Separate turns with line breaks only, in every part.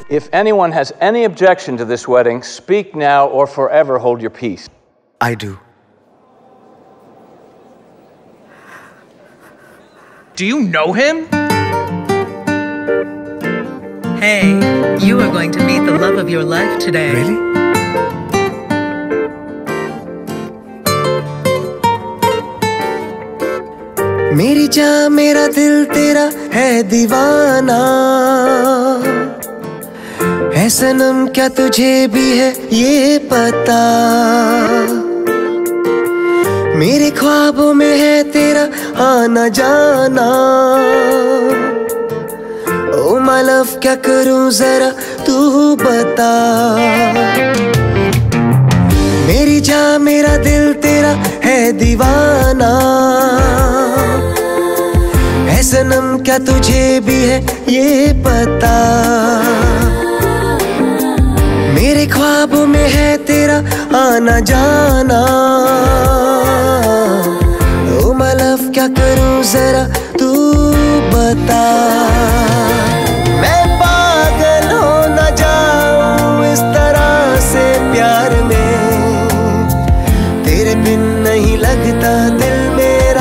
If anyone has any objection to this wedding, speak now or forever hold your peace.
I do.
Do you know him?
Hey, you are going to meet the love of your life today.
Really? मेरी जान मेरा दिल तेरा है दीवाना है सनम क्या तुझे भी है ये पता मेरे ख्वाबों में है तेरा आना जाना ओ माय लव क्या करूं जरा तू बता मेरी जान मेरा दिल तेरा है दीवाना है सनम क्या तुझे भी है ये पता मेरे ख्वाबों में है तेरा आना जाना ओ माय लव क्या करूं जरा तू बता मैं पागल हो न जाऊं इस तरह से प्यार में तेरे बिन नहीं लगता दिल मेरा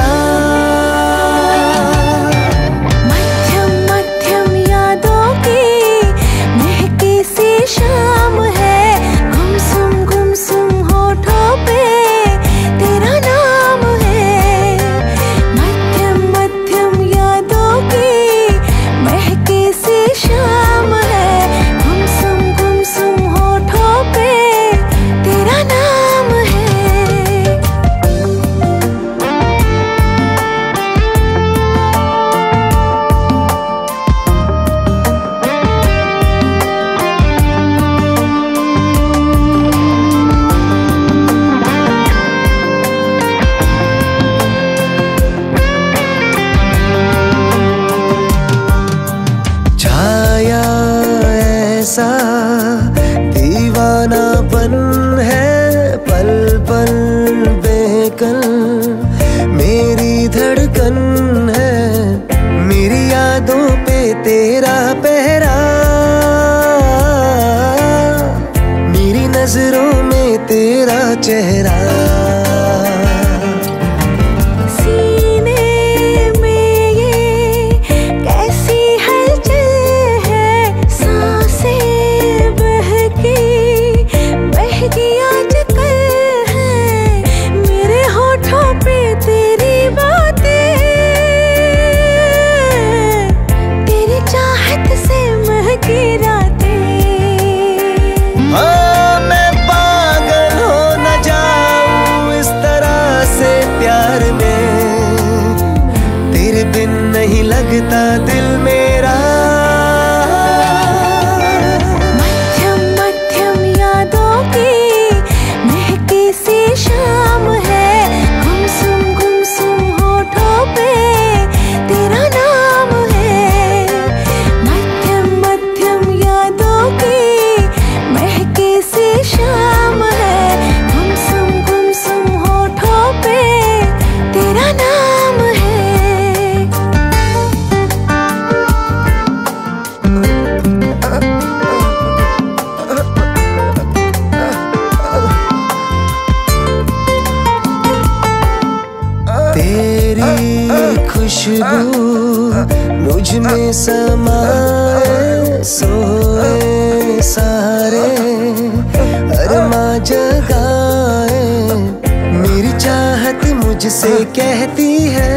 मध्यम मध्यम यादों की महकी सी शाम है गुमसुम होठों पे तेरा नाम है मध्यम मध्यम यादों की महकी सी शाम है गुमसुम होठों पे तेरा नाम है
छाया ऐसा दीवानापन है पल पल बेकल मेरी धड़कन है मेरी यादों पे तेरा पहरा मेरी नजरों में तेरा चेहरा नहीं लगता दिल मेरा
मध्यम मध्यम यादों की महकी सी शाम है गुमसुम होठों पे तेरा नाम है मध्यम मध्यम यादों की महकी सी शाम है गुमसुम होठों पे तेरा नाम है
तेरी खुशबू मुझ में समाए सोए सारे अरमा जगाए मेरी चाहत मुझसे कहती है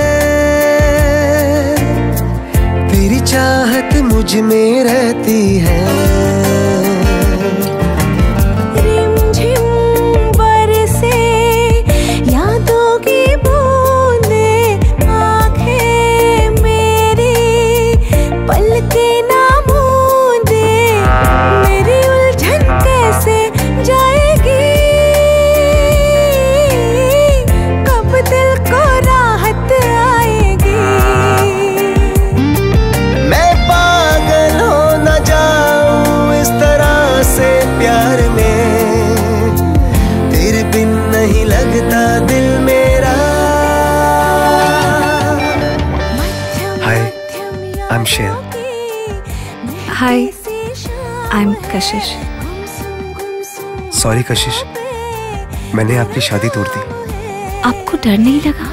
तेरी चाहत मुझ में रहती है नहीं लगता दिल मेरा Hi, I'm Shane.
Hi,
I am Kashish.
Sorry Kashish, मैंने आपकी शादी तोड़ दी।
आपको डर नहीं लगा?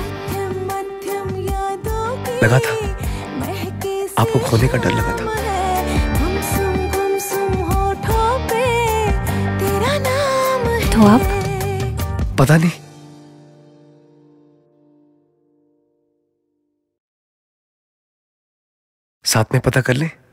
लगा था, आपको खोने का डर लगा था।
तो अब
पता नहीं। साथ में पता कर लें?